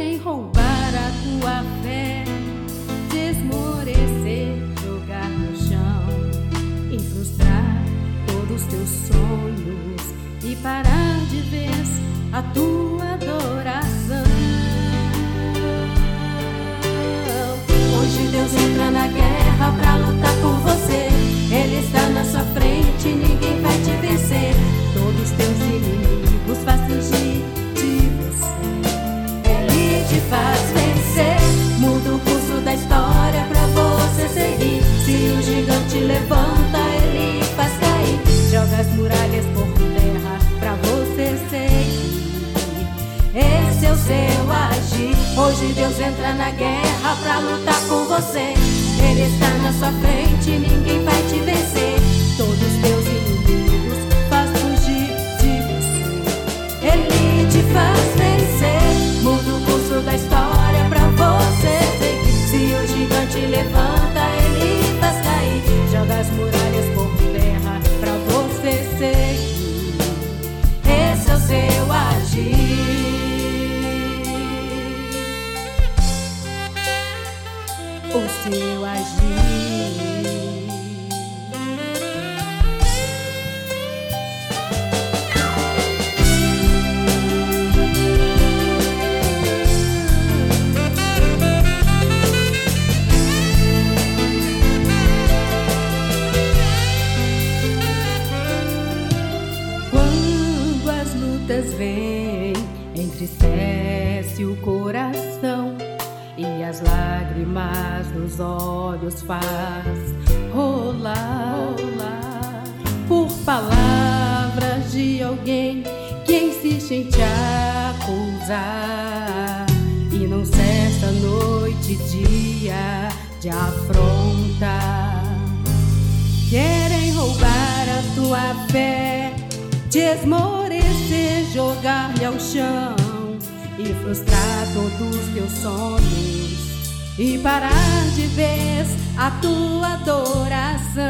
querem roubar a tua fé, desmorecer, jogar no chão e frustrar todos os teus sonhos e parar de vez a tua adoração. Hoje Deus entra na guerra pra lutar por você. Ele está na sua frente, ninguém vai te vencer. Todos os teus inimigos faz fugir de você. Ele te faz vencer, muda o curso da história pra você seguir. Se o gigante levanta, ele faz cair, joga as muralhas por terra pra você seguir. Esse é o seu agir. Hoje Deus entra na guerra pra lutar por você. Ele está na sua frente, ninguém vai te vencer. Todos os teus inimigos faz fugir de você. Ele te faz vencer, muda o curso da história pra você seguir. Se o gigante levanta, ele faz cair, joga as muralhas por terra pra você seguir. Esse é o seu agir. O seu agir. Quando as lutas vêm, entristece o coração e as lágrimas nos olhos faz rolar, por palavras de alguém que insiste em te acusar e não cessa noite e dia de afrontar. Querem roubar a tua fé, te esmorecer, jogar-lhe ao chão e frustrar todos os teus sonhos e parar de vez a tua adoração.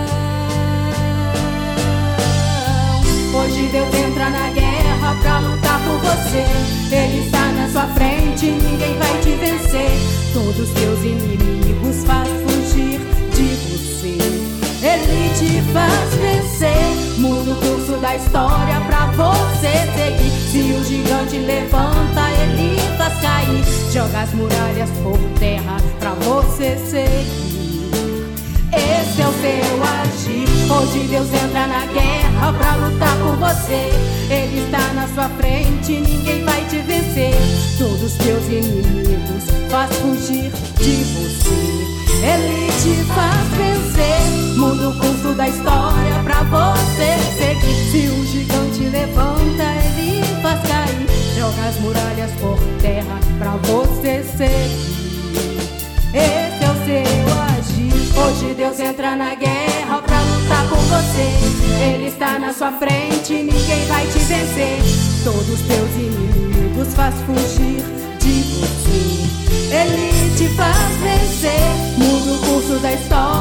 Hoje Deus entra na guerra pra lutar por você. Ele está na sua frente, ninguém vai te vencer. Todos os teus inimigos faz fugir de você. Ele te faz vencer, muda o curso da história pra você seguir. Se o gigante levanta, ele faz cair, joga as muralhas por terra pra você seguir. Esse é o seu agir. Hoje Deus entra na guerra pra lutar por você. Ele está na sua frente, ninguém vai te vencer. Todos os teus inimigos faz fugir de você. Ele te faz vencer, muda o curso da história pra você seguir. Se o gigante levanta, ele faz cair, joga as muralhas por terra pra você seguir. Esse é o seu agir. Hoje Deus entra na guerra pra lutar por você. Ele está na sua frente, ninguém vai te vencer. Todos os teus inimigos faz fugir de você. Ele te faz vencer, muda o curso da história